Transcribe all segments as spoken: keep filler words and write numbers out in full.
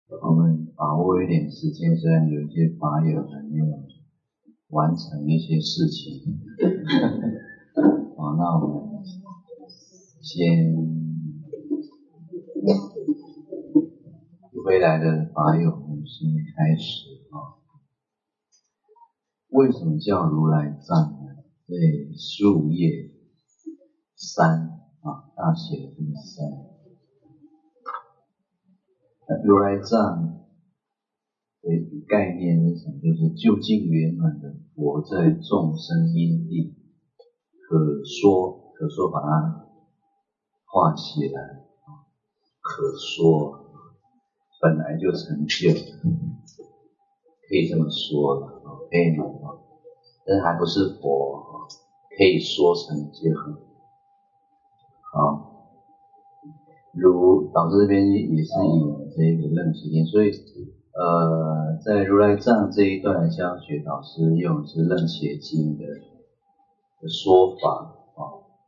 我们把握一点时间，虽然有一些法友还没有完成一些事情，好，那我们先回来的法友，我们先开始啊。为什么叫如来藏呢？这十五页三啊，大写的这个三。如来藏的一个概念是什么？就是究竟圆满的佛在众生因地，可说可说把它画起来，可说本来就成就，可以这么说了，可以吗？但是还不是佛，可以说成就。好。如导师这边也是以这个楞伽天，所以呃，在如来藏这一段的教学，导师用的是楞伽经的的说法啊。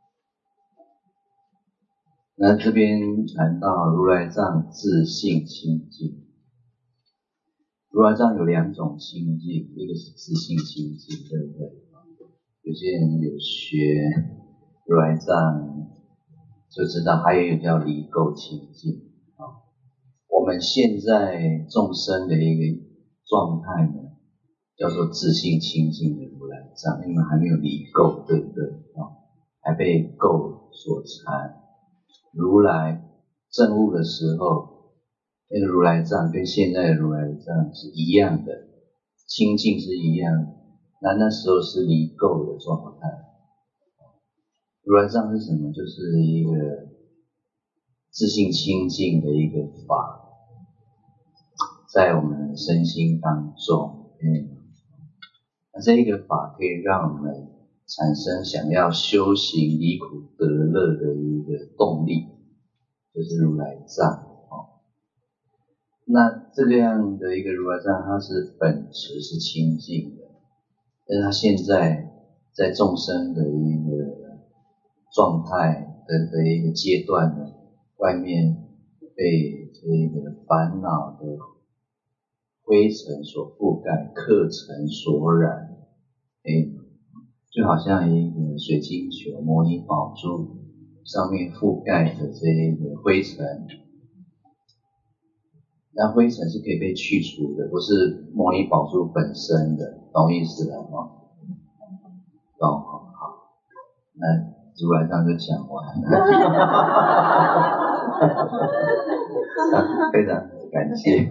那这边谈到如来藏自性清净，如来藏有两种清净，一个是自性清净，对不对？有些人有学如来藏就知道，还有一个叫离垢清净啊。我们现在众生的一个状态呢，叫做自性清净的如来藏，因为还没有离垢，对不对啊？还被垢所缠。如来证悟的时候，那个如来藏跟现在的如来藏是一样的，清净是一样的，那那时候是离垢的状态。如来藏是什么？就是一个自性清净的一个法，在我们身心当中，嗯，那这一个法可以让我们产生想要修行离苦得乐的一个动力，就是如来藏哦。那这个样的一个如来藏，它是本质是清净的，但是它现在在众生的一个状态的的一个阶段呢，外面被这个烦恼的灰尘所覆盖，客尘所染，诶，就好像一个水晶球、摩尼宝珠上面覆盖的这一个灰尘，那灰尘是可以被去除的，不是摩尼宝珠本身的，懂意思了吗？懂，好，那如来藏就讲完了，非常感谢。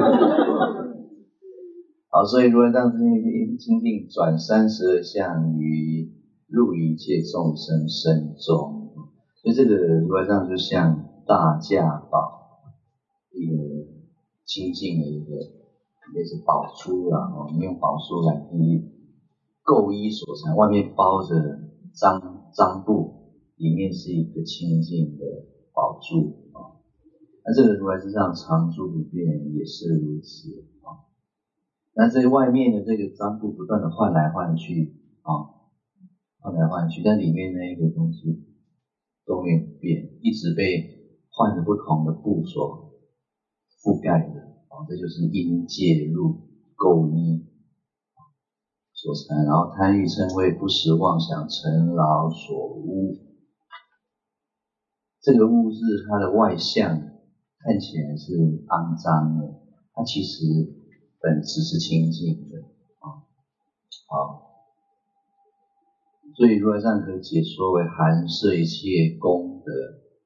好，所以如来藏清净转三十二相于入一切众生身中，所以这个如来藏就像大架宝，一个清净的一个类似宝珠啦，我们用宝珠来比喻，垢衣所缠，外面包着脏脏布，里面是一个清净的宝珠啊。那这个如来藏常住不变也是如此啊。那这外面的这个脏布不断的换来换去啊，换来换去，但里面那一个东西都没有变，一直被换着不同的布所覆盖的啊，这就是因介入垢衣所缠，然后贪欲嗔恚不实妄想尘劳所污。这个污是它的外相，看起来是肮脏的，它其实本质是清净的啊。好，所以如来藏可以解说为含摄一切功德，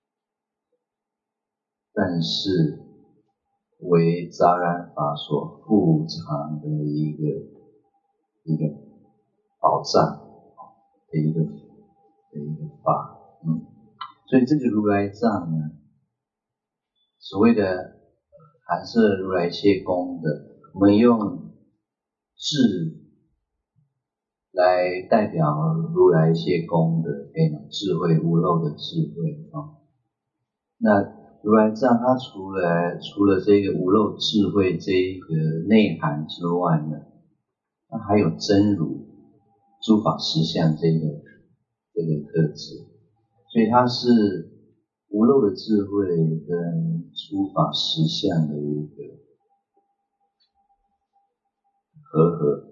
但是为杂染法所覆藏的一个一个宝藏的一个的一个法，嗯，所以这个如来藏呢，所谓的含摄如来一切功德，我们用智来代表如来一切功德，可以吗？智慧无漏的智慧啊。那如来藏它除了除了这个无漏智慧这一个内涵之外呢，它还有真如诸法实相这个这个特质，所以它是无漏的智慧跟诸法实相的一个和合，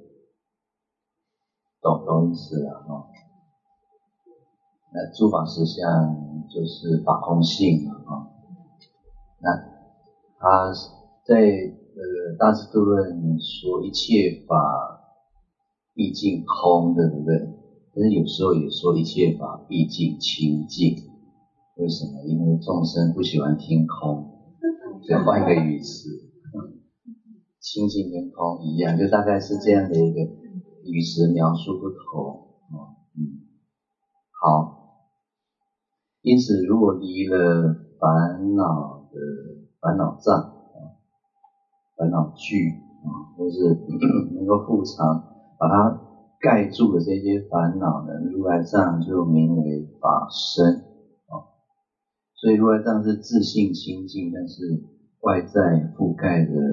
懂懂意思了哈、哦。那诸法实相就是法空性嘛哈、哦。那他在呃大智度论说一切法毕竟空，对不对？但是有时候也说一切法毕竟清净。为什么？因为众生不喜欢听空，所以换一个语词，清净跟空一样，就大概是这样的一个语词描述不同。哦，嗯，好。因此，如果离了烦恼的烦恼障、啊、烦恼具啊，或是能够覆藏，把它盖住的这些烦恼呢，如来藏就名为法身。所以如来藏是自性清净，但是外在覆盖的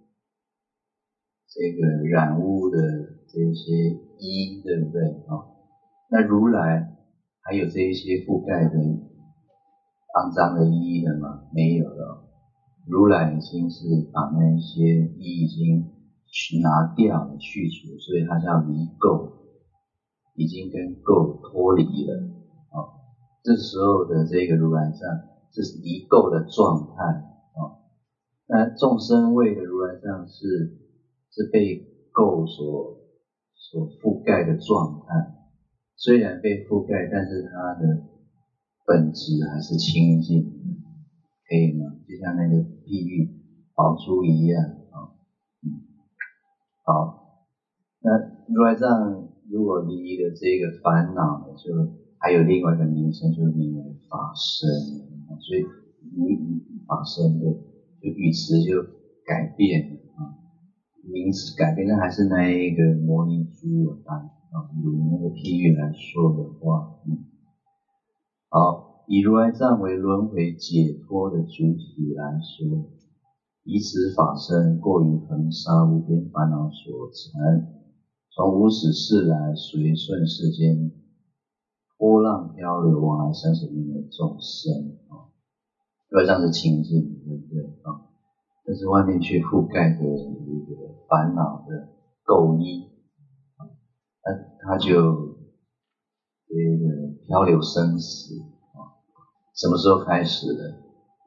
这个染污的这些衣，对不对？哦，那如来还有这一些覆盖的肮脏的衣的吗？没有了。如来已经是把那些衣已经去拿掉了、去除，所以它叫离垢，已经跟垢脱离了。哦，这时候的这个如来藏，这是离垢的状态。哦，那众生位的如来藏是是被垢所所覆盖的状态，虽然被覆盖，但是它的本质还是清净，可以吗？就像那个譬喻宝珠一样。哦，嗯，好，那如来藏如果离了这个烦恼呢，就还有另外一个名称，就名为法身。所以语法身的就语词就改变了啊，名词改变，但还是那一个摩尼珠啊，啊，以那个譬喻来说的话，嗯，好，以如来藏为轮回解脱的主体来说，以此法身过于恒沙无边烦恼所缠，从无始世来随顺世间波浪漂流往来生死，名为众生。如来藏是清净，对不对啊？但是外面却覆盖着一个烦恼的垢衣，那它就这个漂流生死啊。什么时候开始的？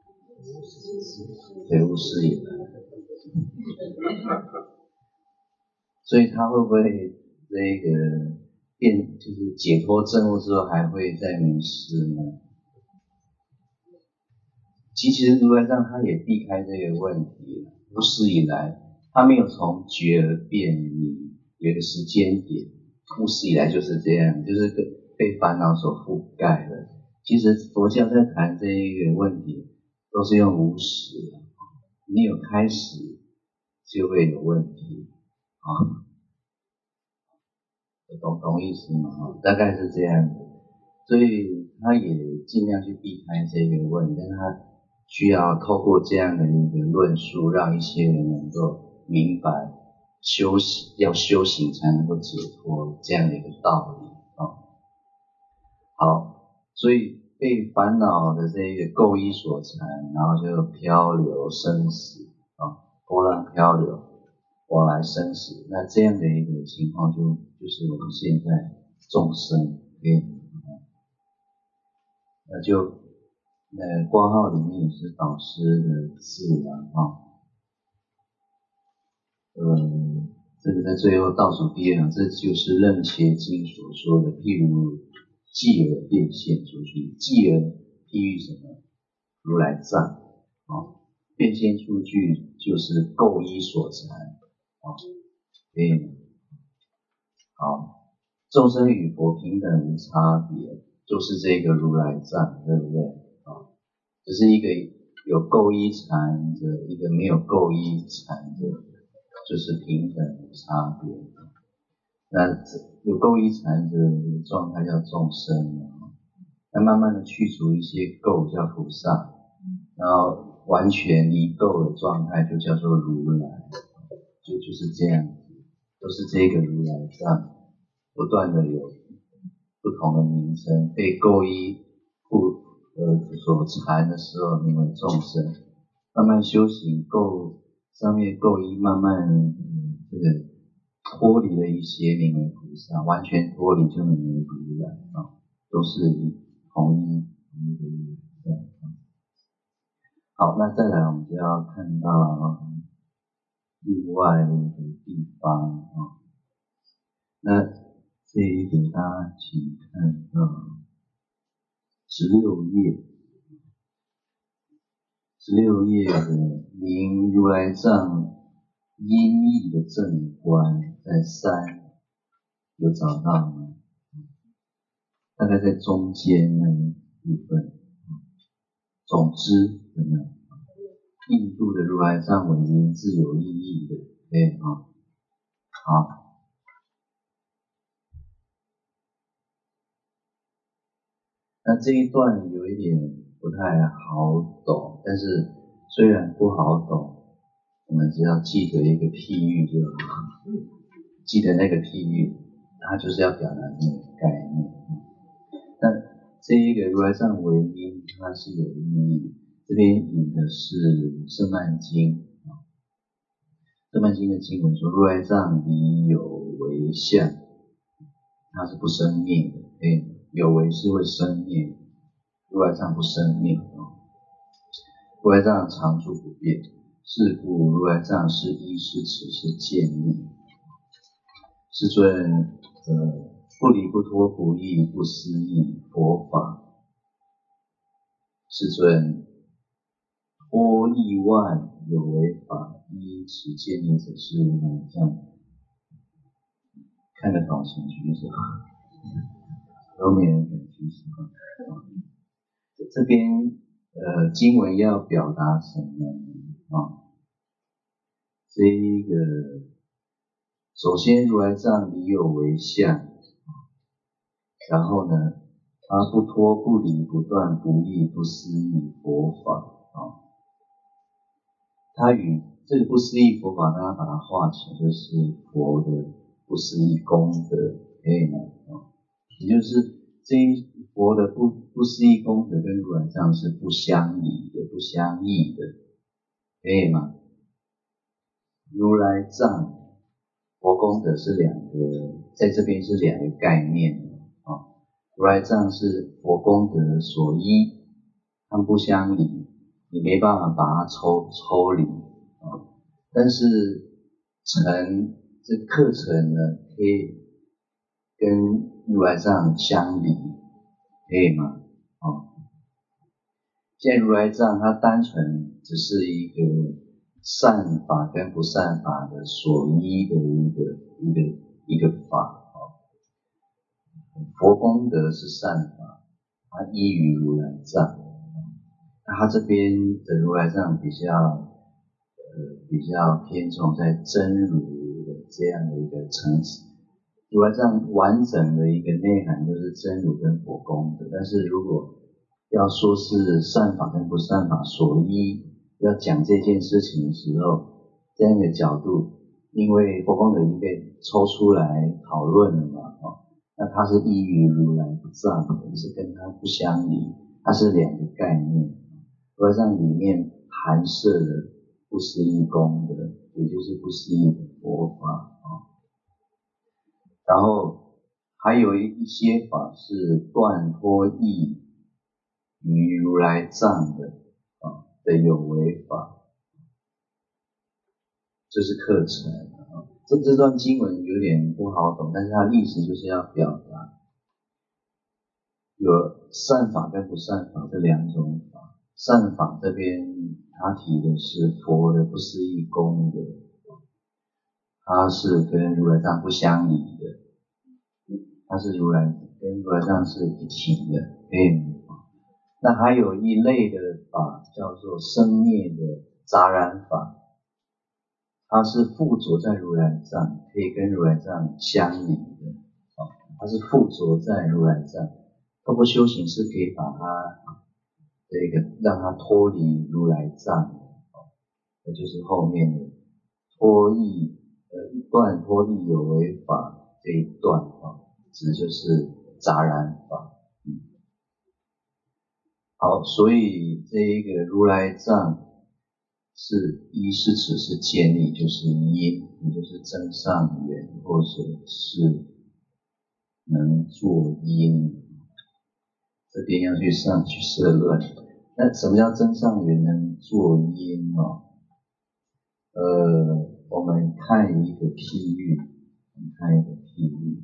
对，无始以来。所以他会不会这个变，就是解脱证悟之后还会再迷失呢？其实如来藏他也避开这个问题了，无始以来他没有从觉而变迷，有一个时间点，无始以来就是这样，就是被烦恼所覆盖了。其实佛教在谈这一个问题都是用无始，你有开始就会有问题啊，懂懂意思吗？大概是这样的，所以他也尽量去避开这个问题，但是他需要透过这样的一个论述，让一些人能够明白修行要修行才能够解脱这样的一个道理啊。好，所以被烦恼的这个垢衣所缠，然后就漂流生死啊，波浪漂流往来生死，那这样的一个情况就就是我们现在众生对，那就那挂号里面也是导师的字啊，啊，呃，这个在最后倒数第二行，这就是楞伽经所说的，譬如继而变现出去，继而譬喻什么？如来藏啊，变现出去就是垢衣所缠啊，可以吗？好，众生与佛平等无差别，就是这个如来藏，对不对？啊，只是一个有垢衣缠着，一个没有垢衣缠着，就是平等无差别。那有垢衣缠着的状态叫众生，那慢慢的去除一些垢叫菩萨，然后完全离垢的状态就叫做如来，就就是这样子，都是这个如来藏。不断的有不同的名称，被垢衣覆呃所缠的时候名为众生，慢慢修行垢上面垢衣慢慢、嗯、这个脱离了一些名为菩萨，完全脱离就名为如来啊，都是同一同一个如来。好，那再来我们就要看到另外一个地方啊，那这一个大家请看到十六页，十六页的明如来藏音译的正观，在三有找到吗？大概在中间那一部分。总之有没有？印度的如来藏文音自有意义的，对啊。好，那这一段有一点不太好懂，但是虽然不好懂，我们只要记得一个譬喻就好，记得那个譬喻，它就是要表达那个概念。那这一个如来藏文音它是有意义，这边引的是圣曼经啊，圣曼经的经文说，如来藏离有为相，它是不生灭的，对，有为是会生灭，如来藏不生灭啊，如来藏常住不变，是故如来藏是依是此是建立。世尊，呃。不离不脱不异不思议佛法，世尊，脱意外有为法，依此建立者是如来藏。看得懂请举手，都没人敢举手。这边呃经文要表达什么啊？这一个首先如来藏离有为相。然后呢，它不脱不离不断不异不思议佛法啊，它与这个不思议佛法，大家把它画起来就是佛的不思议功德，可以吗？啊，也就是这一佛的不不思议功德跟如来藏是不相离的、不相异的，可以吗？如来藏佛功德是两个，在这边是两个概念。如来藏是佛功德所依，它们不相离，你没办法把它抽抽离啊。但是成这个课程呢，可以跟如来藏相离，可以吗？啊，现在如来藏它单纯只是一个善法跟不善法的所依的一个一个一个法。佛功德是善法，它依于如来藏。那它这边的如来藏比较呃比较偏重在真如的这样的一个层次。如来藏完整的一个内涵就是真如跟佛功德，但是如果要说是善法跟不善法所依，要讲这件事情的时候，这样的角度，因为佛功德已经被抽出来讨论了嘛，哦。那它是依于如来藏的，是跟它不相离，它是两个概念。如来藏里面含摄了不思议功德，也就是不思议的佛法啊。然后还有一些法是断脱异于如来藏的啊的有为法，这是课程啊。这这段经文有点不好懂，但是它意思就是要表达有善法跟不善法这两种法。善法这边他提的是佛的不思议功德，它是跟如来藏不相离的，它是如来跟如来藏是一体的。嗯，那还有一类的法叫做生灭的杂染法，它是附着在如来藏，可以跟如来藏相离的，它是附着在如来藏，透过修行是可以把它这个让它脱离如来藏的，那就是后面的脱异呃一段脱异有为法这一段啊，指就是杂染法。嗯，好，所以这一个如来藏是一是指是建立，就是因，也就是增上缘，或者是能作因。这边要去上去社论。那什么叫增上缘能作因哦？呃，我们看一个譬喻，我们看一个譬喻，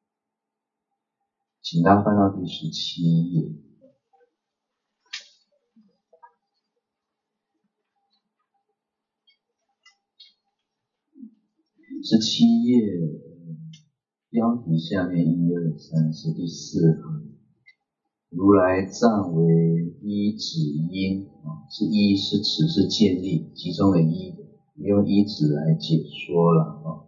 请大家翻到第十七页。十七页标题下面一二三是第四行，如来藏为依止因啊，是依是指是建立其中的依，用依止来解说了啊。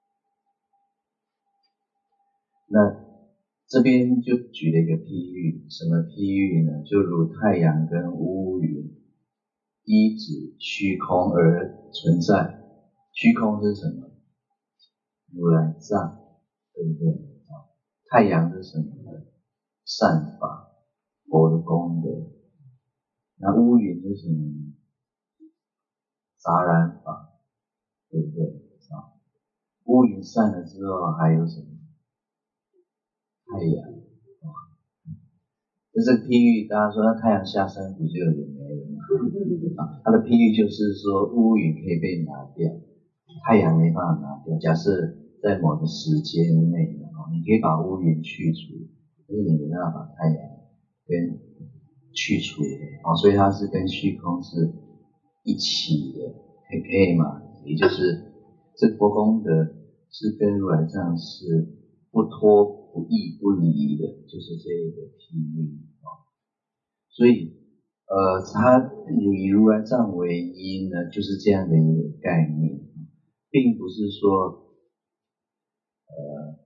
那这边就举了一个譬喻，什么譬喻呢？就如太阳跟乌云依止虚空而存在，虚空是什么？如来藏，对不对啊？太阳是什么呢？善法，佛的功德。那乌云是什么呢？杂染法，对不对啊？乌云散了之后还有什么？太阳啊。这是譬喻，大家说那太阳下山不就也没了吗？啊，它的譬喻就是说乌云可以被拿掉，太阳没办法拿掉。假设在某个时间内，你可以把乌云去除，可是你没办法把太阳跟去除的啊，所以它是跟虚空是一起的，可以可以嘛？也就是这佛功德是跟如来藏是不脱不异不离的，就是这一个譬喻啊。所以呃，它以如来藏为因呢，就是这样的一个概念，并不是说呃，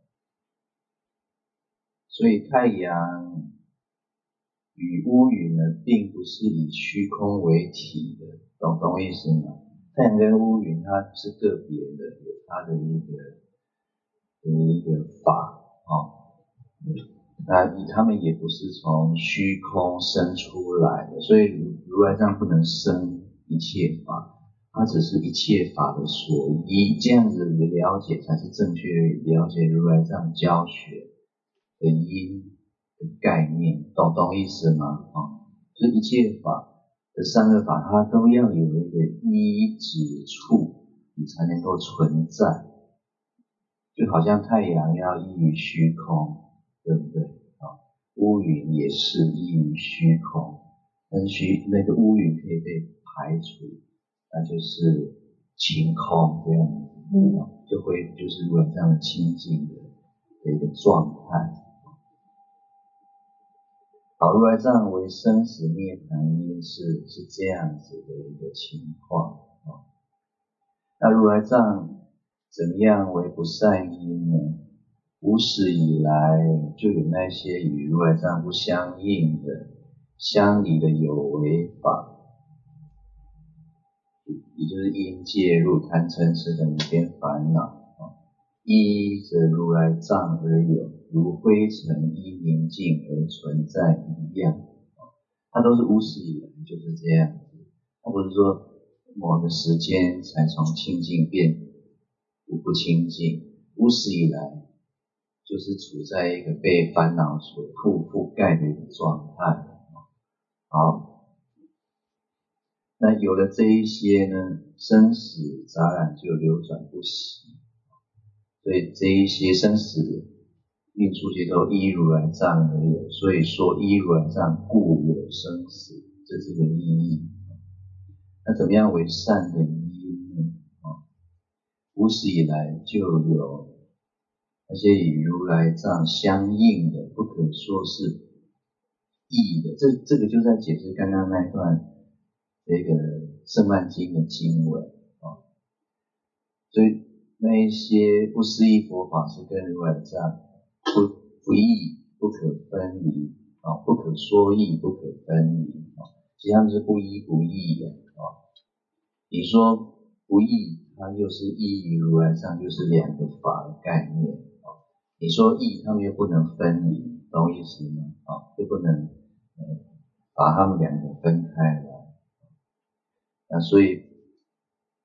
所以太阳与乌云呢，并不是以虚空为体的，懂懂意思吗？太阳跟乌云它是个别的，有它的一个的一个法啊、哦，那他们也不是从虚空生出来的，所以如来藏不能生一切法，它只是一切法的所依，这样子的了解才是正确了解如来藏教学的因的概念，懂懂意思吗？啊、哦，就是一切法的三个法，它都要有一个依止处，你才能够存在。就好像太阳要依于虚空，对不对啊？乌云也是依于虚空，但虚那个乌云可以被排除，那就是晴空这样子，嗯，就会就是如来这样的清净的的一个状态。好，如来藏为生死涅槃因是是这样子的一个情况啊。那如来藏怎么样为不善因呢？无始以来就有那些与如来藏不相应的、相离的有为法，也就是因介入贪嗔痴的无边烦恼，依着如来藏而有，如灰尘依明镜而存在一样。它都是无始以来就是这样子，它不是说某个时间才从清净变不清净，无始以来就是处在一个被烦恼所覆覆盖的一个状态。好，那有了这一些呢，生死杂染就流转不息，所以这一些生死运处界都依如来藏而有，所以说依如来藏故有生死，这是个意义。那怎么样为善的因呢？无始以来就有那些与如来藏相应的，不可说是异的，这这个就在解释刚刚那一段这个圣曼经的经文啊。所以那一些不思议佛法是跟如来藏不不异、不可分离啊，不可说异、不可分离啊，其实他们是不依不异的啊。你说不异，它又是依于如来藏，就是两个法的概念啊。你说异，他们又不能分离，懂意思吗？啊，又不能呃把他们两个分开来。那所以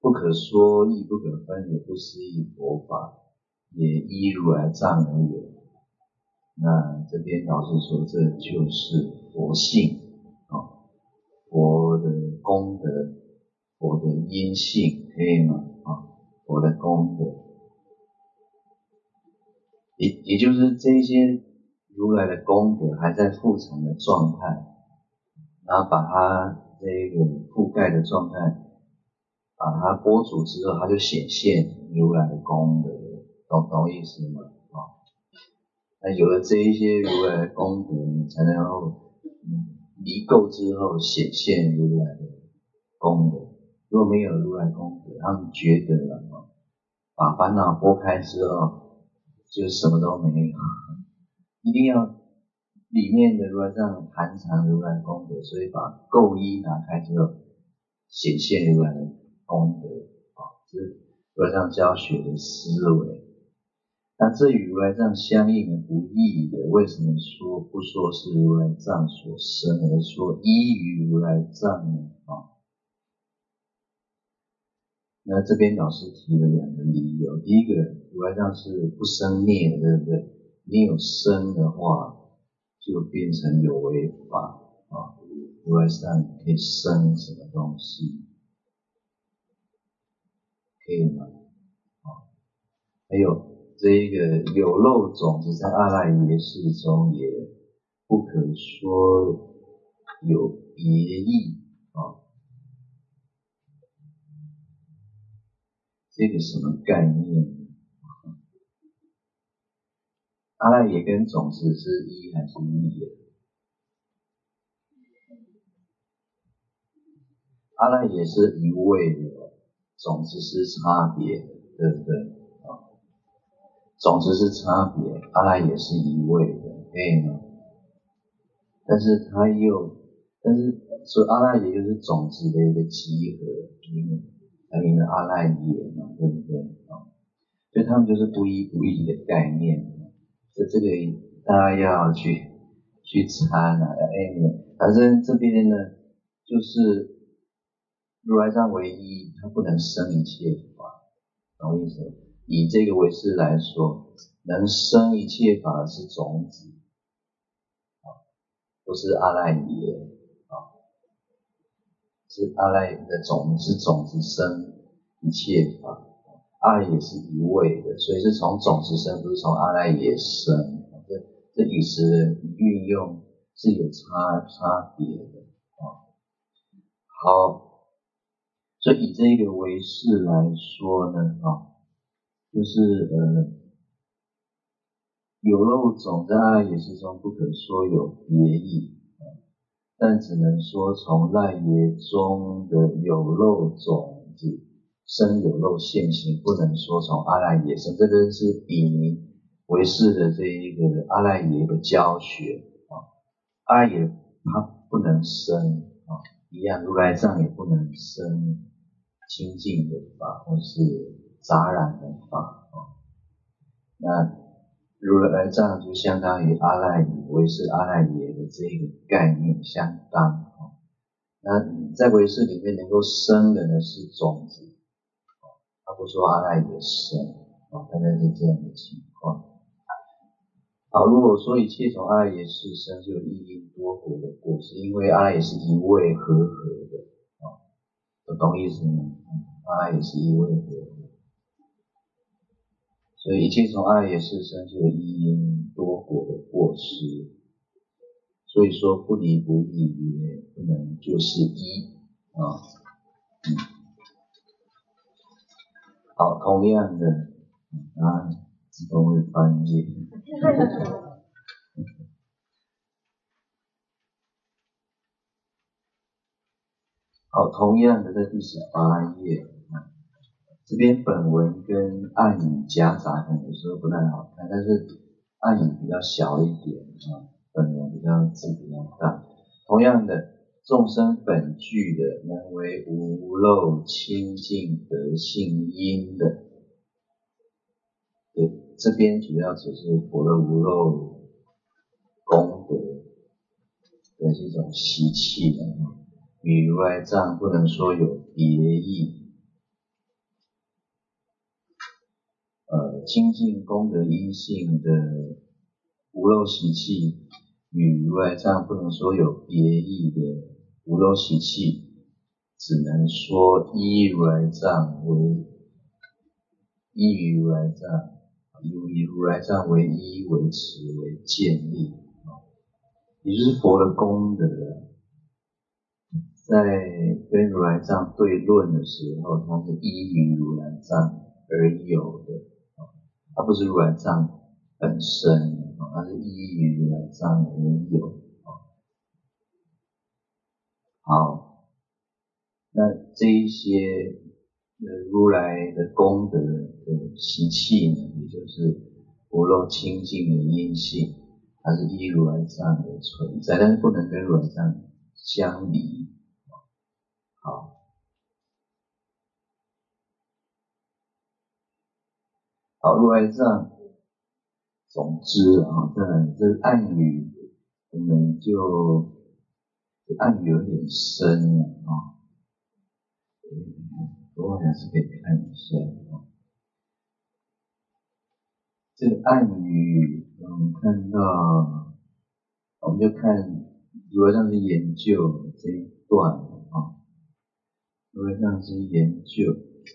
不可说义，不可分也，不思议佛法，也依如来藏而有。那这边老师说，这就是佛性啊，佛的功德，佛的因性，可以吗？啊，佛的功德，也也就是这些如来的功德还在覆藏的状态，然后把它这个覆盖的状态，把它播除之后，它就显现如来的功德，懂懂意思吗？啊，那有了这一些如来的功德，你才能够嗯离垢之后显现如来的功德。如果没有如来功德，他们觉得了啊，把烦恼拨开之后，就什么都没有。一定要里面的如来藏含藏如来功德，所以把垢衣拿开之后，显现如来的功德啊，这是如来藏教学的思维。那这与如来藏相应而不异的，为什么说不说是如来藏所生，而说依于如来藏呢？啊，那这边老师提了两个理由。第一个，如来藏是不生灭的，对不对？你有生的话，就变成有为法啊。如来藏可以生什么东西？可以吗？啊，还有这一个有漏种子在阿赖耶识中也不可说有别义啊。这个什么概念？阿赖耶跟种子是一还是异的？阿赖耶是一味的，种子是差别的，对不对？啊，种子是差别，阿赖耶是一味的，可以吗？但是它又，但是所以阿赖耶就是种子的一个集合，才名的阿赖耶嘛，对不对？啊，所以他们就是不一不异的概念，所以这个大家要去去参啊，哎，反正这边呢，就是如来藏唯一，它不能生一切法，懂意思吗？以这个为是来说，能生一切法的是种子，不是阿赖耶啊，是阿赖耶的种是种子生一切法，阿赖耶是一味的，所以是从种子生，不是从阿赖耶生。这这语词的运用是有差差别的啊。好，所以以这个为是来说呢，啊，就是呃，有漏种在阿赖耶识中不可说有别义，但只能说从赖耶中的有漏种子生有漏现行，不能说从阿赖耶生。这个是比拟为是的这一个阿赖耶的教学啊，阿赖耶它不能生啊，一样如来藏也不能生清净的法或是杂染的法啊。那如来藏就相当于阿赖耶，为是阿赖耶的这个概念相当。那在唯识里面能够生的呢是种子，他不说阿赖耶生，大概是这样的情况。好，如果说一切从阿赖耶识生，就有一因多果的果，是因为阿赖耶是一味和合的，有懂意思吗？阿赖耶是一味和合，所以一切从阿赖耶识生，就有一因多果的过失。所以说不离不异也不能就是一啊。嗯，好，同样的啊，自动会翻页。好，同样的在第十八页，这边本文跟暗语夹杂，可能有时候不太好看，但是暗语比较小一点啊，本文比较字比较大。同样的，众生本具的能为无漏清净德性因的，对，这边主要只是佛的无漏功德的一种习气的，与如来藏不能说有别义。 清净功德因性的无漏习气，与如来藏不能说有别义的无漏习气，只能说依如来藏为依于如来藏，以如来藏为依为持为建立，也就是佛的功德，在跟如来藏对论的时候，它是依于如来藏而有的，它不是如来藏本身，它是依于如来藏而有。好，那这一些如来的功德的习气呢，也就是无漏清净的因性，它是依如来藏而存在，但是不能跟如来藏相离。好，好，如来藏，总之啊，再来这暗语，我们就这暗语有点深了啊，不过还是可以看一下啊。这个暗语，我们看到，我们就看如来藏是研究这一段啊，如来藏是研究。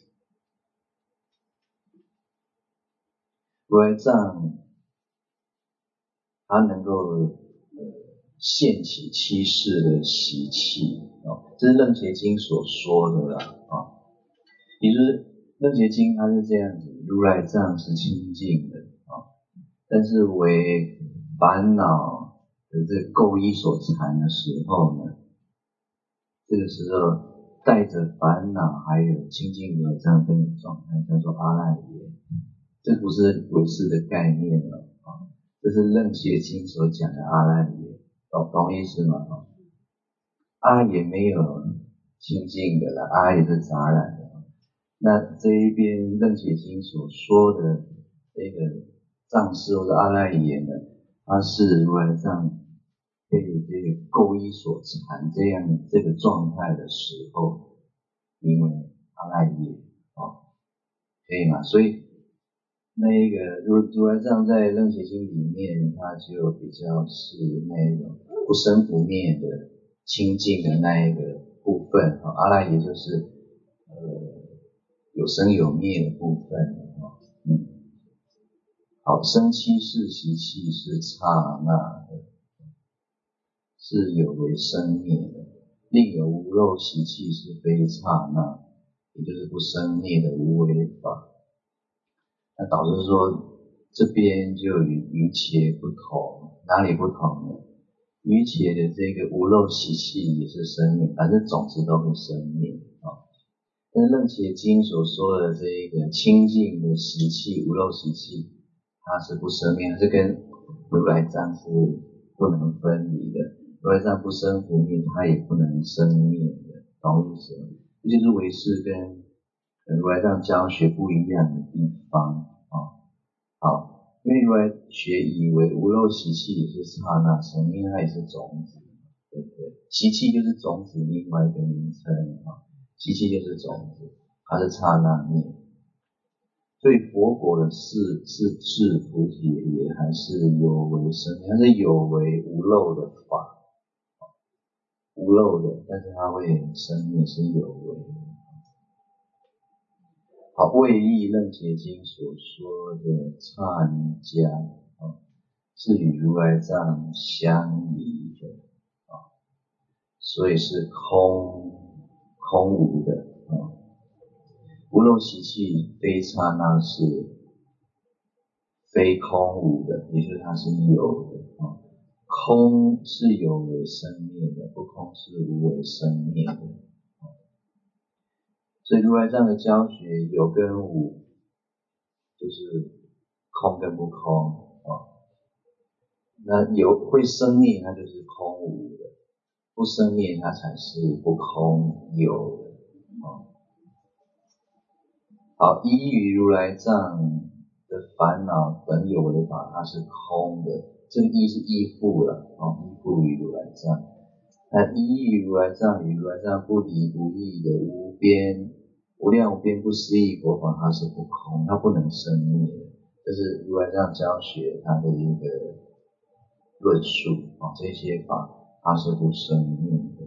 如来藏，它能够呃现起七世的习气哦，这是楞伽经所说的啦啊。也就是楞伽经它是这样子，如来藏是清净的啊，但是为烦恼的这个垢衣所缠的时候呢，这个时候带着烦恼还有清净如来藏这个状态叫做阿赖耶。这不是唯识的概念了啊，这是楞伽经所讲的阿赖耶，懂懂意思吗？阿也没有清净的了，阿也是杂染的。那这一边楞伽经所说的这个藏识或者阿赖耶呢，它是如来藏被这个垢衣所缠这样这个状态的时候，名为阿赖耶啊，可以吗？所以那一个如如来藏在楞伽经里面，它就比较是那种不生不灭的清净的那一个部分啊，阿赖耶就是呃有生有灭的部分啊，嗯，好，生七世习气是刹那的，是有为生灭的，另有无漏习气是非刹那，也就是不生灭的无为法。那导致说这边就与瑜伽不同，哪里不同呢？瑜伽的这个无漏习气也是生灭，反正总之都会生灭啊。但是楞伽经所说的这个清净的习气、无漏习气，它是不生灭，它是跟如来藏是不能分离的。如来藏不生不灭，它也不能生灭的，懂意思吗？这就是唯识跟如来藏教学不一样的地方啊。好，因为如来学以为无漏习气也是刹那生，因为它也是种子，对不对？习气就是种子另外一个名称啊，习气就是种子，它是刹那灭。所以佛果的是是智菩提也还是有为生灭，它是有为无漏的法，无漏的，但是它会生灭，是有为的。好，为义楞伽经所说的刹尼迦啊，是与如来藏相离的啊，所以是空空无的啊。无漏习气非刹那是非空无的，也就是它是有的啊。空是有为生灭的，不空是无为生灭的。所以如来藏的教学有跟无，就是空跟不空啊。那有会生灭，它就是空无的；不生灭，它才是不空有的啊。好，依于如来藏的烦恼等有为法，它是空的。这个依是依附了啊，依附于如来藏。那依于如来藏与如来藏不离不异的无边。无量无边不思议佛法，它是不空，它不能生灭的。 这是如来藏教学它的一个论述啊，这些法它是不生灭的。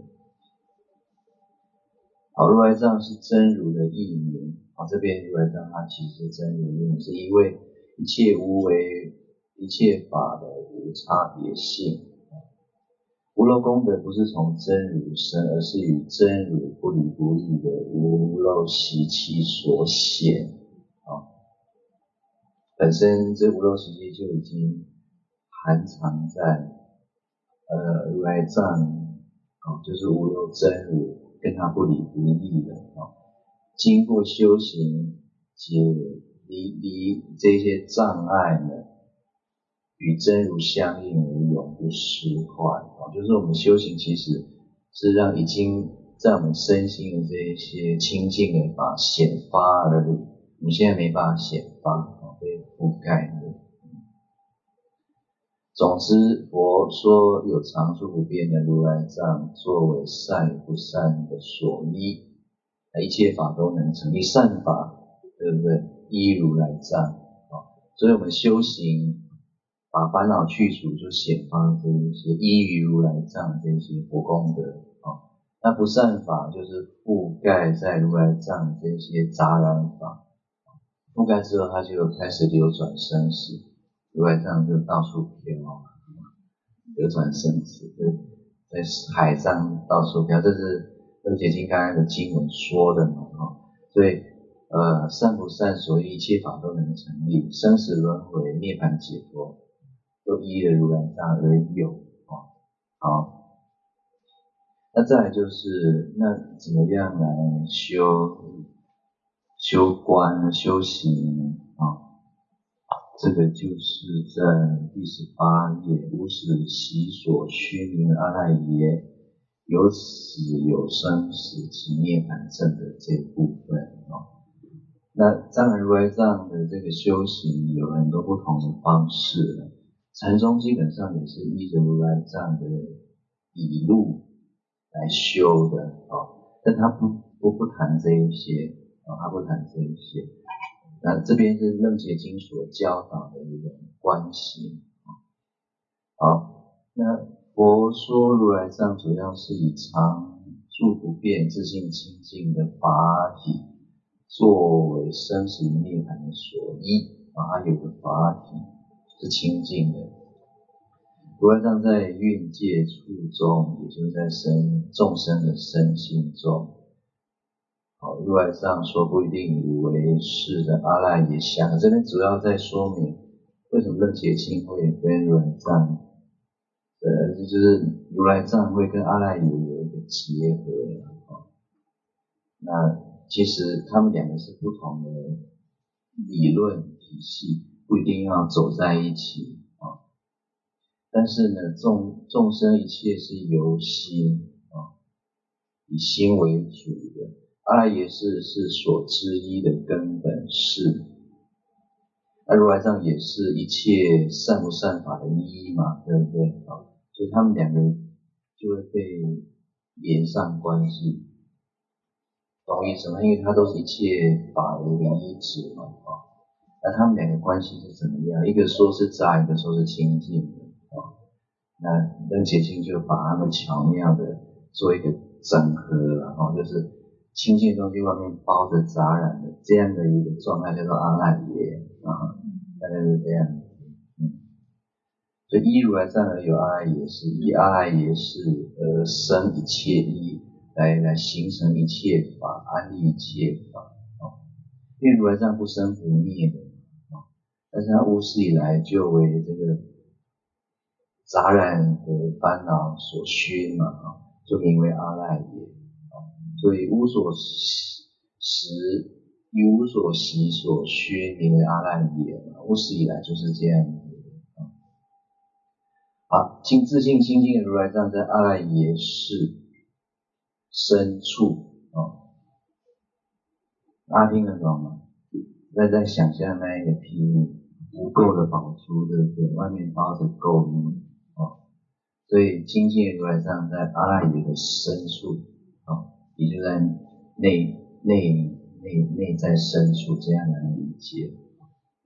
好，如来藏是真如的译名啊，这边如来藏它其实真如的译名，是因为一切无为、一切法的无差别性。无漏功德不是从真如生，而是与真如不离不异的无漏习气所显啊。本身这无漏习气就已经含藏在呃如来藏啊，就是无漏真如跟它不离不异的啊。经过修行解离离这些障碍呢，与真如相应而永不失坏啊，就是我们修行其实是让已经在我们身心的这一些清净的法显发而已，我们现在没办法显发啊，被覆盖的。总之，佛说有常住不变的如来藏，作为善与不善的所依，一切法都能成立，善法对不对？依如来藏啊，所以我们修行。把烦恼去除，就显发这一些依于如来藏这些佛功德啊。那不善法就是覆盖在如来藏这些杂染法，覆盖之后，它就开始流转生死，如来藏就到处飘，流转生死，在海上到处飘。这是楞伽经刚才的经文说的嘛啊，所以呃，善不善所以一切法都能成立，生死轮回、涅槃解脱。都依了如来藏而有啊。好，那再来就是那怎么样来修修观修行啊？这个就是在第十八页，无始习所须弥阿赖耶，有死有生死及涅槃证的这部分啊。那当然如来藏的这个修行有很多不同的方式。禅宗基本上也是依着如来藏的理路来修的啊，但他不不不谈这一些啊，他不谈这一些。那这边是楞伽经所教导的一种观行啊。好，那佛说如来藏主要是以常住不变、自性清净的法体作为生死涅槃的所依啊，它有个法体。是清净的。如来藏在蕴界处中，也就是在生众生的身心中。好，如来藏说不一定以为是的阿赖耶相，这边主要在说明为什么楞伽经会跟如来藏，呃，就是如来藏会跟阿赖耶有一个结合啊。那其实他们两个是不同的理论体系。不一定要走在一起啊，但是呢，众众生一切是由心啊，以心为主的。阿赖耶识是所知一的根本识，而如来藏也是一切善不善法的依嘛，对不对啊？所以他们两个就会被连上关系，懂意思吗？因为它都是一切法的一个依止嘛啊。那他们两个关系是怎么样？一个说是杂，一个说是清净的啊。那楞伽经就把他们巧妙的做一个整合了啊，就是清净的东西外面包着杂染的这样的一个状态，叫做阿赖耶啊，大概是这样。嗯，所以依如来藏而有阿赖耶识，依阿赖耶识而生一切依，来来形成一切法，安立一切法啊。因为如来藏不生不灭的。但是他无始以来就为这个杂染的烦恼所熏嘛啊，就名为阿赖耶啊。所以无所识以无所习所熏，名为阿赖耶嘛。无始以来就是这样子啊。好，清自性清净的如来藏在阿赖耶识深处啊，大家听得懂吗？再再想象那一个譬喻。无垢的宝珠，对不对？外面包着垢衣啊，所以清净如来藏在阿赖耶的深处啊，也就在内内内内在深处，这样来理解。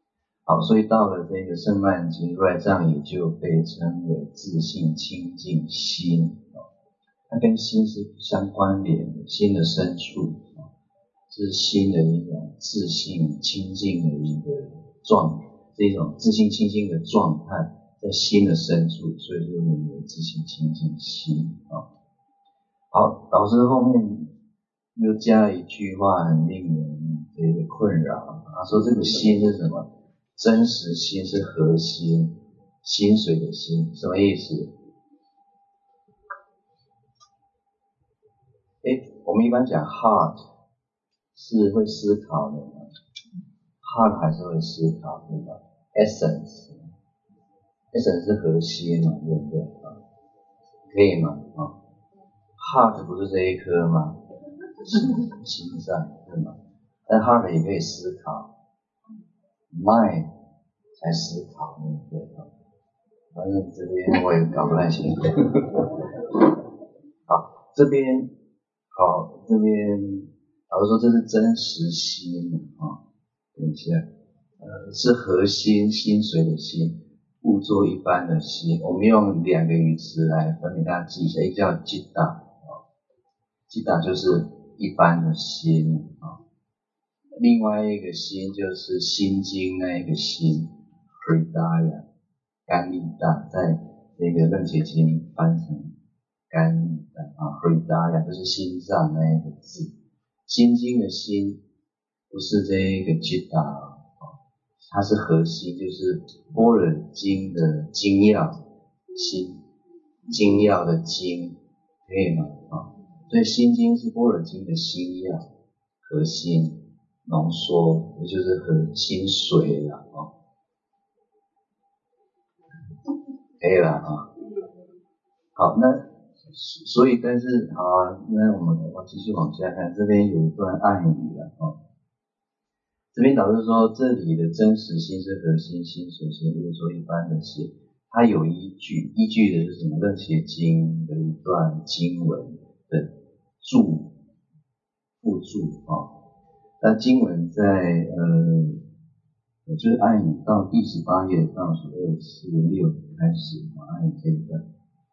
好，所以到了这个圣曼经，如来藏也就被称为自性清净心，它跟心是相关联的，心的深处，是心的一种自性清净的一个状，这一种自性清净的状态，在心的深处，所以就名为自性清净心啊。好，导师后面又加了一句话，很令人这个困扰，他说这个心是什么？真实心是核心，薪水的薪，什么意思？诶，我们一般讲 heart 是会思考的嘛 ，heart 还是会思考，对吧 ？essence，essence essence 是核心嘛，对不对？可以吗？啊 ，heart 不是这一颗吗？是心脏，对吗？但 heart 也可以思考 ，mind 才思考，对不对？反正这边我也搞不太清楚。好，这边好，这边老师说这是真实心啊。等一下，呃，是核心薪水的薪，不做一般的心。我们用两个语词来分别大家记一下，一个叫จิตตะ，จิตตะ就是一般的心啊。另外一个心就是心经那一个心 ，hridaya。甘利大，在这个楞伽经翻成甘利大啊 ，hridaya 就是心脏那一个字。心经的心不是这一个จิตตะ，它是核心，就是般若经的精要心，精要的精，可以吗？啊，所以心经是般若经的心要核心浓缩，也就是核心水了啊。可以了啊，好，那所以但是好啊，那我们我继续往下看，这边有一段暗语了啊。这边导师说，这里的真实心是核心心水心，如果说一般的心，它有依据，依据的是什么？楞伽经的一段经文的注附注啊。那经文在呃，就是暗语到第十八页倒数二四六开始啊，暗语这一段。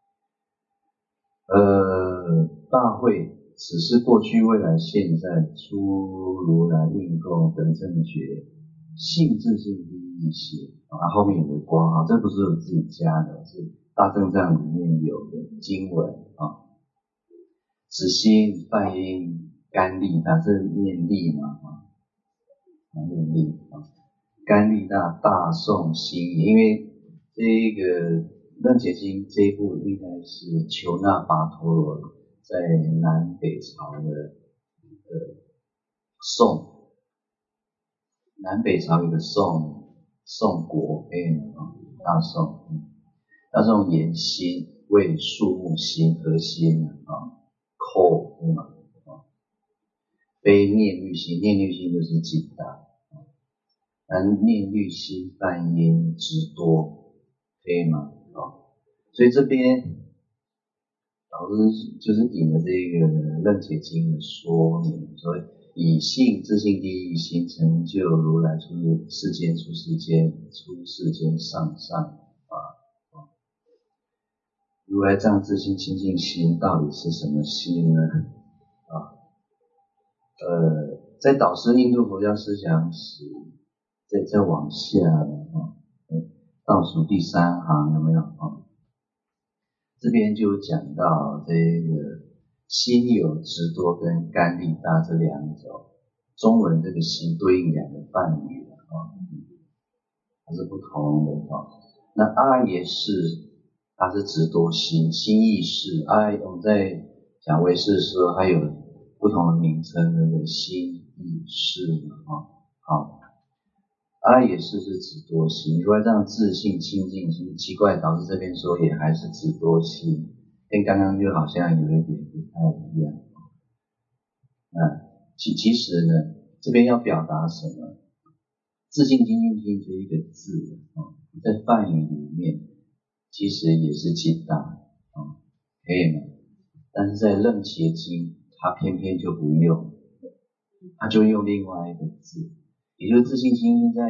呃，大会，此是过去、未来、现在出如来应供等正觉，性自性第一性啊，后面有个括号，这不是我自己加的，是大正藏里面有的经文啊。此心梵音甘利大，这念力嘛啊，念力啊。甘利大大颂心，因为这一个楞伽经这一部应该是求那跋陀罗在南北朝的呃宋，南北朝有个宋宋国，哎啊，大宋，嗯，大宋言心为树木心核心啊，口对吗？啊，非念律心，念律心就是จิตตะ。而念律心梵音之多，可以吗？哦，所以这边老师就是引了这个楞伽经的说明，说以性自性第一心成就如来出世间出世间出世间上上啊啊！如来藏自性清净心到底是什么心呢？啊，呃，在导师印度佛教思想史。再再往下啊，倒数第三行有没有啊？这边就讲到这个心有执多跟甘利大这两种，中文这个心对应两个梵语啊，它是不同的啊。那阿耶识它是执多心，心意识，阿我们在讲唯识的时候，它有不同的名称，那个心意识啊，好。阿也是是指多心，如来藏自性清净心，奇怪，导致这边说也还是指多心，跟刚刚就好像有一点不太一样。啊，其其实呢，这边要表达什么？自性清净心这一个字啊，在梵语里面其实也是จิตตะ啊，可以吗？但是在楞伽经，它偏偏就不用，它就用另外一个字。也就是自性清净在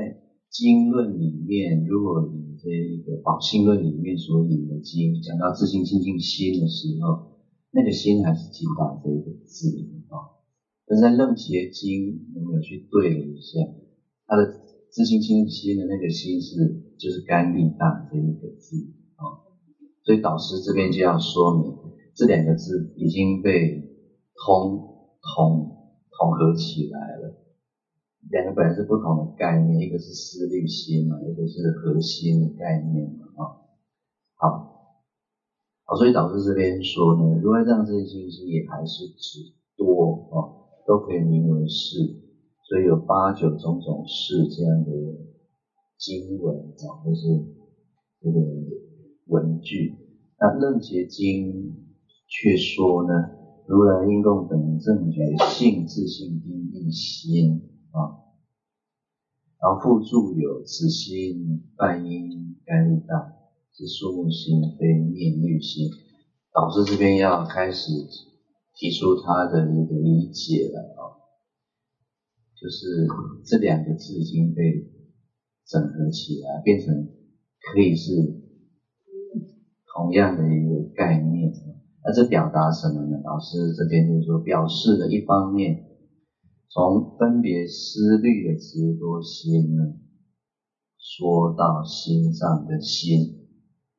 经论里面，如果以这个宝性论里面所引的经讲到自性清净心的时候，那个心还是吉打这一个字啊。但在楞伽经我们有去对了一下，它的自性清净心的那个心是就是甘利大这一个字啊，所以导师这边就要说明这两个字已经被通统统合起来了。两个本来是不同的概念，一个是思虑心嘛，一个是核心的概念嘛啊。好，好，所以导师这边说呢，如来藏自性心也还是指多啊，都可以名为是，所以有八九种种是这样的经文啊，或是这个文句。那楞伽经却说呢，如来应供等正觉性自性第一心啊，然后附注有此心半因甘利大，是数目心非念虑心。导师这边要开始提出他的一个理解了啊，就是这两个字已经被整合起来，变成可以是同样的一个概念。那这表达什么呢？老师这边就是说，表示了一方面从分别思虑的执着心呢，说到心上的心，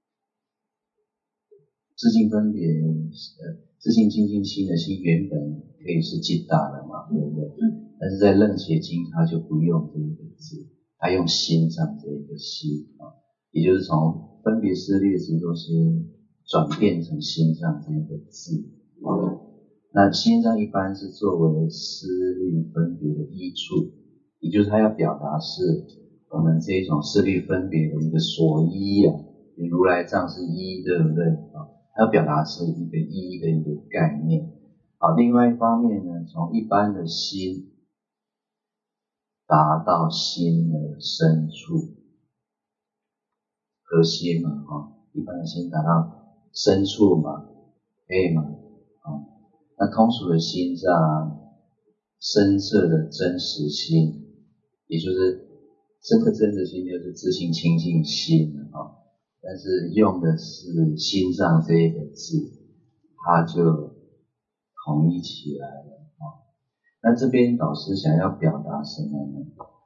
自性分别呃自性清净心的心原本可以是吉打的嘛，对不对？但是在楞伽经它就不用这一个字，它用心上这一个心啊，也就是从分别思虑的执着心转变成心上这一个字啊。那心上一般是作为思虑分别的依处，也就是它要表达是我们这一种思虑分别的一个所依啊，如来藏是依，对不对啊？它要表达是一个依的一个概念。好，另外一方面呢，从一般的心达到心的深处，核心嘛啊，一般的心达到深处嘛，可以吗？啊，那通俗的心脏深彻的真实心，也就是深刻真实心就是自性清净心啊，但是用的是心脏这一个字，它就统一起来了啊。那这边导师想要表达什么呢？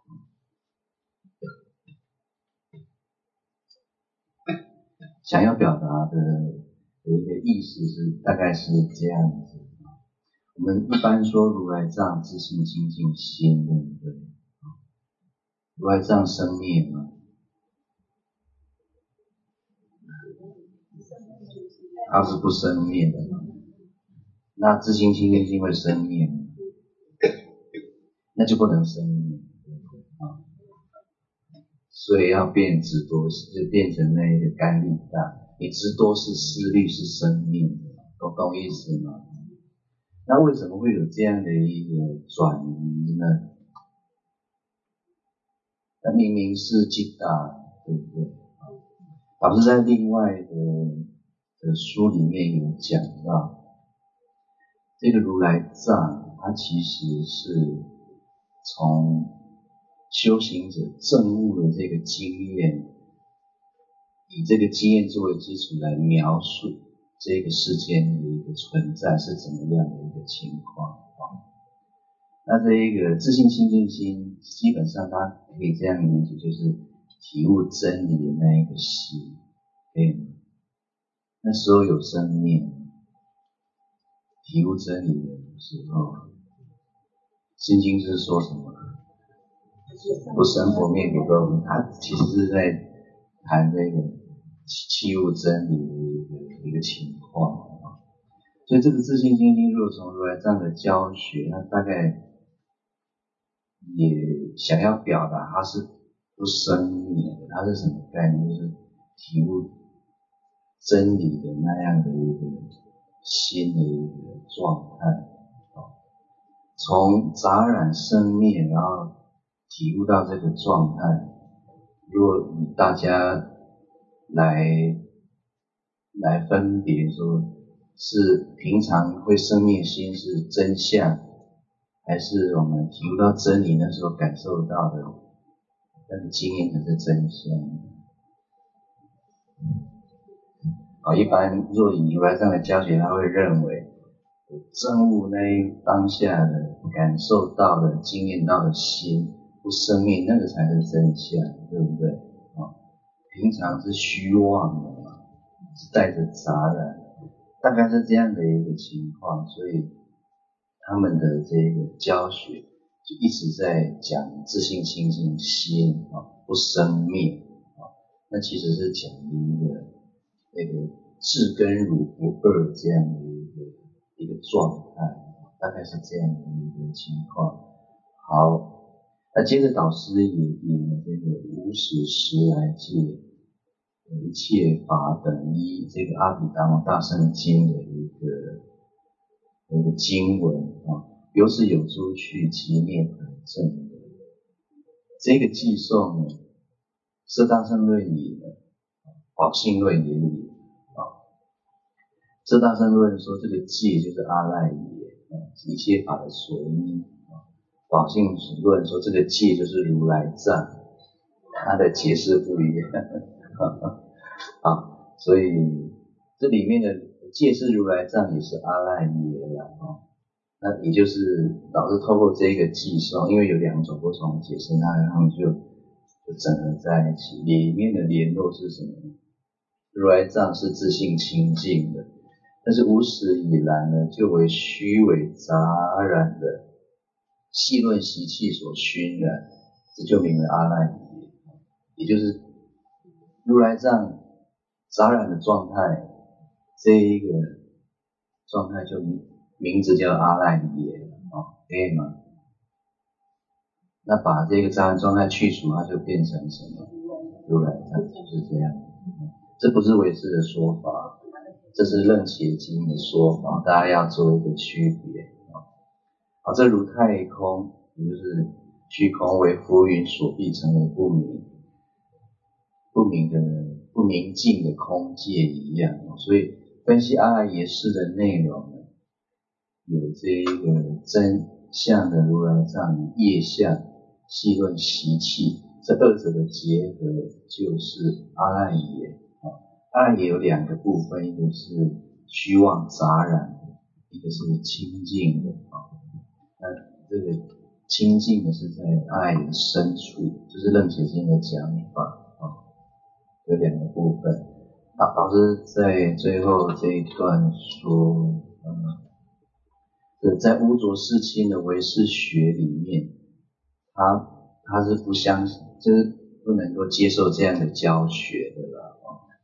想要表达的一个意思是大概是这样子。我们一般说如来藏自性清净心，对不对？如来藏生灭吗？它是不生灭的嘛？那自性清净心会生灭吗？那就不能生灭啊，所以要变执多，就变成那个甘利大。你执多是思虑是生灭的，懂懂意思吗？那为什么会有这样的一个转移呢？那明明是吉打，对不对？老师在另外的的书里面有讲到，这个如来藏，它其实是从修行者证悟的这个经验，以这个经验作为基础来描述这个世间的一个存在是怎么样的一个情况啊。那这一个自性清净心，基本上它可以这样理解，就是体悟真理的那一个心，可以吗？那时候有生灭，体悟真理的时候，心经是说什么？不生不灭不垢不，它其实是在谈这个契悟真理的一个一个情况啊。所以这个自性清净，如果从如来藏的教学，那大概也想要表达它是不生灭的，它是什么概念？就是体悟真理的那样的一个新的一个状态。从杂染生灭，然后体悟到这个状态。如果以大家来来分别说，是平常会生灭心是真相，还是我们体悟到真理那时候感受到的那个经验才是真相。啊，一般若以如来藏的教学，他会认为证悟那一当下的感受到的、经验到的心不生灭，那个才是真相，对不对？啊，平常是虚妄的嘛，是带着杂染，大概是这样的一个情况，所以他们的这个教学就一直在讲自性清净心啊，不生灭啊，那其实是讲一个那个智根如不二这样的一个一个状态，大概是这样的一个情况。好，那接着导师也引了这个无始时来界一切法等一这个阿毗达摩大圣经的一个一个经文啊，有始有诸趣即涅槃证的这个寄颂呢，摄大乘论引了，宝性论也引啊。摄大乘论说这个界就是阿赖耶啊，一切法的所依啊。宝性论说这个界就是如来藏，它的解释不一样啊，所以这里面的界是如来藏，也是阿赖耶了啊。那也就是老师透过这个寄颂，因为有两种不同解释，那他们就就整合在一起。里面的联络是什么呢？如来藏是自性清净的，但是无始以来呢，就为虚伪杂染的细论习气所熏染，这就名为阿赖耶。也就是如来藏杂染的状态，这一个状态就名名字叫阿赖耶了哦，可以吗？那把这个杂染状态去除，它就变成什么？如来藏，就是这样。这不是唯识的说法，这是楞伽经的说法，大家要做一个区别啊。好，这如太空，也就是虚空为浮云所蔽，成为不明、不明的、不明净的空界一样。所以分析阿赖耶识的内容呢，有这一个真相的如来藏与业相细论习气，这二者的结合就是阿赖耶。阿赖耶有两个部分，一个是虚妄杂染的，一个是清净的啊。那这个清净的是在阿赖耶的深处，这是楞伽经的讲法啊，有两个部分。啊，老师在最后这一段说，嗯，在污浊世亲的唯识学里面，他他是不相信，就是不能够接受这样的教学的啦。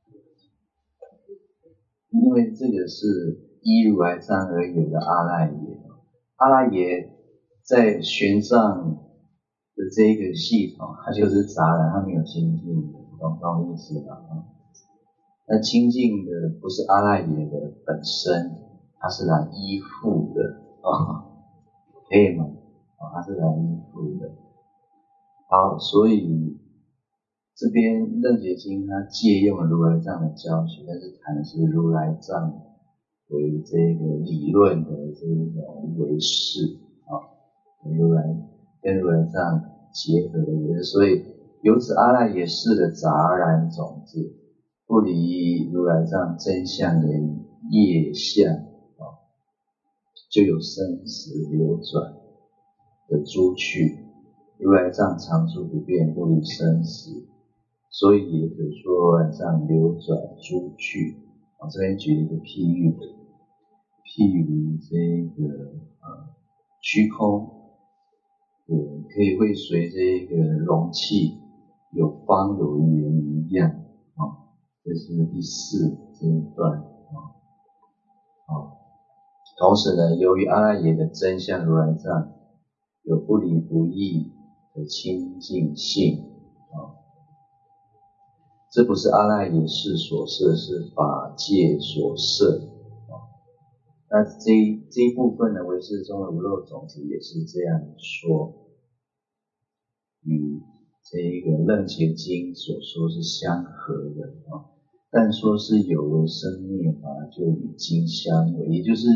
因为这个是依如来藏而有的阿赖耶，阿赖耶在玄奘的这个系统，它就是杂染，它没有清净的，懂懂意思吧？那清净的不是阿赖耶的本身，它是来依附的啊，可以吗？啊，它是来依附的。好，所以这边楞伽经它借用了如来藏的教学，但是谈的是如来藏为这个理论的这种唯识啊，如来跟如来藏结合的唯识，所以由此阿赖耶识的杂染种子，不离如来藏真相的业相啊，就有生死流转的诸趣。如来藏常住不变，不离生死。所以也可说如来藏流转诸趣啊，这边举一个譬喻，譬如这个呃虚空，呃可以会随这个容器有方有圆一样啊，这是第四这一段啊。好，同时呢，由于阿赖耶的真相如来藏有不离不异的清净性啊。这不是阿赖耶识所摄，是法界所摄啊。那这一这一部分呢，唯识中的无漏种子也是这样说，与这一个楞伽经所说是相合的啊。但说是有为生灭法，就与经相违，也就是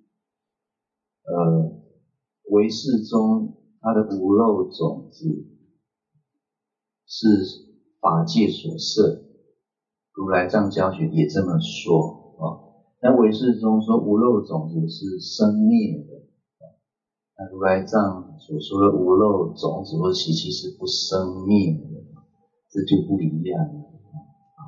呃唯识中它的无漏种子是法界所摄，如来藏教学也这么说哦。那唯识中说无漏种子是生灭的，那如来藏所说的无漏种子或习气是不生灭的，这就不一样了啊。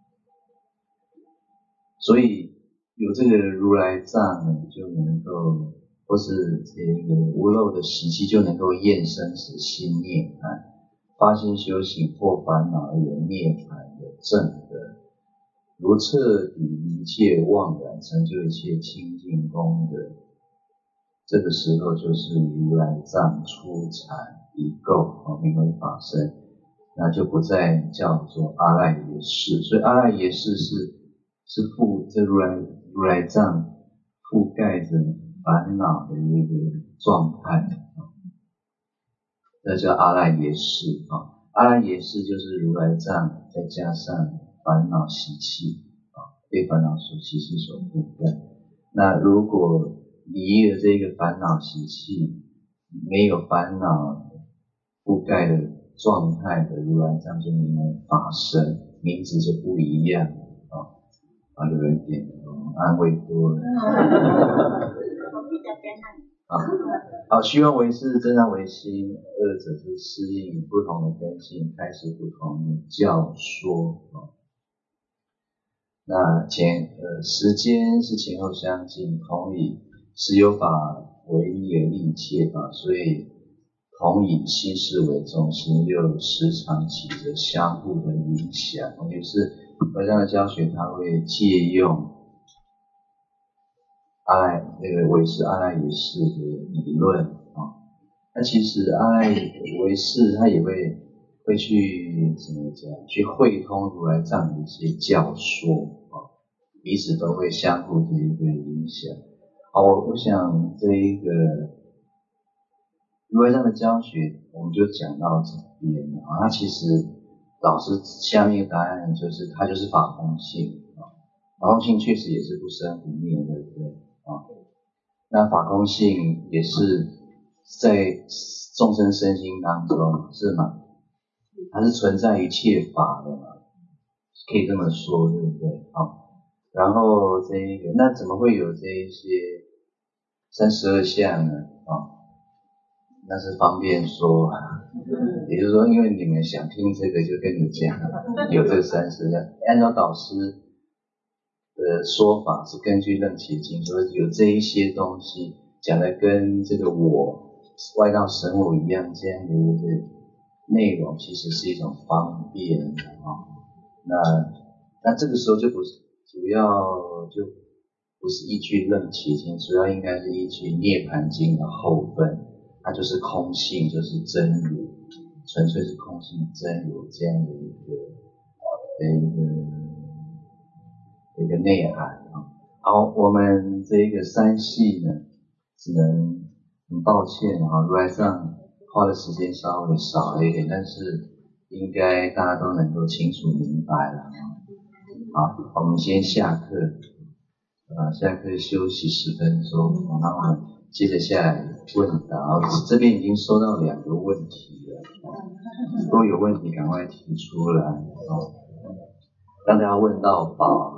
所以有这个如来藏呢，就能够，或是这个无漏的习气，就能够验生死心涅槃，发心修行破烦恼而有涅槃的正德，如彻底一切妄然，成就一切清净功德。这个时候就是如来藏初禅一垢，名为法身，那就不再叫做阿赖耶识。所以阿赖耶识是是覆这如来如来藏覆盖着烦恼的一个状态，这叫阿赖耶识啊。阿赖耶识就是如来藏再加上烦恼习气啊，被烦恼所习气所覆盖。那如果离了这个烦恼习气，没有烦恼覆盖的状态的如来藏，就名为法身，名字就不一样了啊。啊，有人点哦，安慰多了。好，好，虚妄为识，真常为心，二者是适应不同的根性，开始不同的教说啊。那前呃时间是前后相近，同以实有法为一而立一切法，所以同以心事为中心，又时常起着相互的影响。也就是佛教的教学，它会借用阿赖那个唯识阿赖耶识的理论啊。那其实阿赖唯识它也会会去怎么讲，去汇通如来藏的一些教说啊，彼此都会相互的一个影响。好，我我想这一个如来藏的教学，我们就讲到这边了啊。它其实老师下面的答案就是，它就是法空性啊。法空性确实也是不生不灭，对不对啊？那法空性也是在众生身心当中，是吗？它是存在一切法的嘛，可以这么说，对不对啊？然后这一个，那怎么会有这一些三十二相呢？啊，那是方便说，也就是说，因为你们想听这个，就跟你讲，有这三十二相。按照导师的说法，是根据楞伽经说有这一些东西，讲的跟这个我外道神我一样这样的一个内容，其实是一种方便啊。那那这个时候就不是。主要就不是依据楞伽经，主要应该是依据涅槃经的后分，它就是空性，就是真如，纯粹是空性真如这样的一个的一个一个内涵啊。好，我们这一个三系呢，只能很抱歉啊，如来藏花的时间稍微少一点，但是应该大家都能够清楚明白了啊。好，我们先下课，呃，下课休息十分钟，然后呢，接着下来问答。这边已经收到两个问题了，如果有问题赶快提出来，哦，让大家问到饱。